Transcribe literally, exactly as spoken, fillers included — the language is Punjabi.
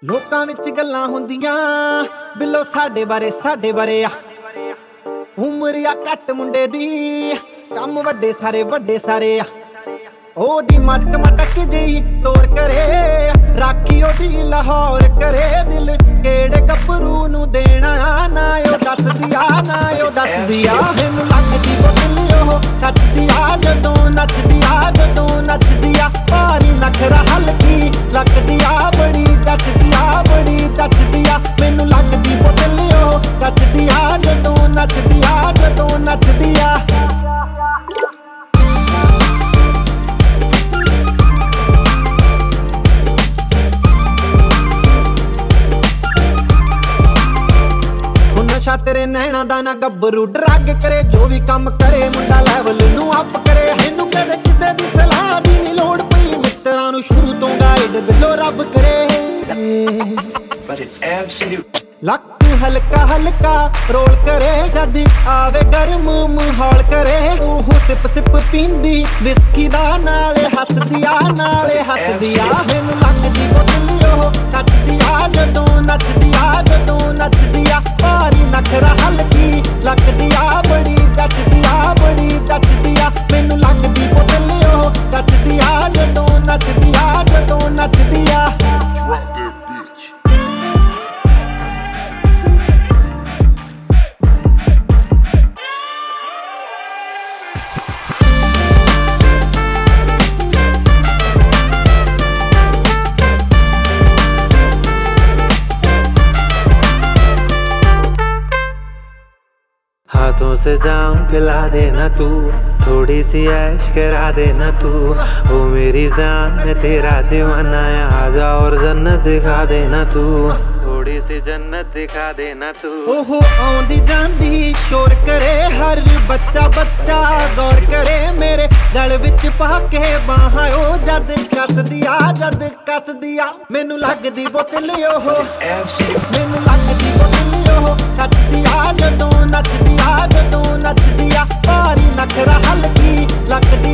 ਲੋਕਾਂ ਵਿੱਚ ਗੱਲਾਂ ਹੁੰਦੀਆਂ ਬਿੱਲੋ ਸਾਡੇ ਬਾਰੇ ਸਾਡੇ ਬਾਰੇ ਆ ਉਮਰ ਆ ਘੱਟ ਮੁੰਡੇ ਦੀ ਕੰਮ ਵੱਡੇ ਸਾਰੇ ਵੱਡੇ ਸਾਰੇ ਆ ਉਹਦੀ ਮਟਕ ਮਟਕ ਜਿਹੀ ਤੋਰ ਕਰੇ ਰਾਖੀ ਉਹਦੀ ਲਾਹੌਰ ਕਰੇ ਦਿਲ ਕਿਹੜੇ ਗੱਭਰੂ ਨੂੰ ਦੇਣਾ ਨਾ ਉਹ ਦੱਸਦੀ ਆ ਨਾ ਉਹ ਦੱਸਦੀ ਆ ਮੈਨੂੰ ਲੱਗਦੀ ਬੋਤਲ ਉਹ ਕੱਚਦੀ ਆ ਜਦੋਂ ਨੱਚਦੀ ਆ ਜਦੋਂ ਨੱਚਦੀ ਆ ਭਾਰੀ ਨਖਰਾ ਹਲਕੀ ਲੱਗਦੀ ਆ ਬੜੀ ਦੱਸਦੀ ਆ ਬੜੀ ਦੱਸਦੀ ਆ ਮੈਨੂੰ ਲੱਗਦੀ ਬੋਤਲ ਉਹ ਕੱਚਦੀ ਆ ਜਦੋਂ ਨੱਚਦੀ ਆ ਜਦੋਂ ਨੱਚਦੀ ਆ ਨਸ਼ਾ ਤੇਰੇ ਨੈਣਾ ਦਾ ਨਾ ਗੱਭਰੂ ਡਰੱਗ ਕਰੇ ਜੋ ਵੀ ਕੰਮ ਕਰੇ ਮੁੰਡਾ ਲੈਵਲ ਨੂੰ ਅਪ ਕਰੇ ਇਹਨੂੰ ਕਦੇ ਕਿਸੇ ਦੀ ਸਲਾਹ ਦੀ ਨਹੀਂ ਲੋੜ ਪਈ ਮਿੱਤਰਾਂ ਨੂੰ ਸ਼ੁਰੂ ਤੋਂ ਗਾਈਡ ਬਿੱਲੋ ਰੱਬ ਕਰੇ But it's absolute. ਲੱਕ ਹਲਕਾ ਹਲਕਾ ਰੋਲ ਕਰੇ ਜਦ ਆਵੇ ਗਰਮ ਮਾਹੌਲ ਕਰੇ ਉਹ ਸਿਪ ਸਿਪ ਪੀਂਦੀ ਵਿਸਕੀ ਦਾ ਨਾਲੇ ਹੱਸਦੀ ਆ ਨਾਲੇ ਹੱਸਦੀ ਆ ਮੈਨੂੰ ਲੱਗਦੀ ਬੋਤਲ ਉਹ ਕੱਚਦੀ ਆ ਜਦੋਂ ਨੱਚਦੀ ਆ ਜਦੋਂ ਨੱਚਦੀ ਆ ਭਾਰੀ ਨਖਰਾ ਹਲਕੀ ਲੱਗਦੀ ਆ ਬੜੀ ਦੱਸਦੀ ਆ ਬੜੀ ਦੱਸਦੀ ਆ ਮੈਨੂੰ ਲੱਗਦੀ ਬੋਤਲ ਉਹ ਕੱਚਦੀ ਆ ਜਦੋਂ ਨੱਚਦੀ ਆ ਜਦੋਂ ਨੱਚਦੀ ਆ हाथों से जाम पिला देना तू थोड़ी सी ऐश करा देना तू ओ मेरी जान मैं तेरा दीवाना है आजा और जन्नत दिखा देना तू थोड़ी सी जन्नत दिखा देना तू ओहो आउंदी जांदी शोर करे हर बच्चा बच्चा गौर करे मेरे गल विच पा के बाहां ओ जद कसदी आ जद कसदी आ मैनू लगदी बोतल ओहो मैनू लगदी बोतल ओहो कचदी आ जदों नचदी आ जदों नचदी आ भारी नखरा हलकी लगदी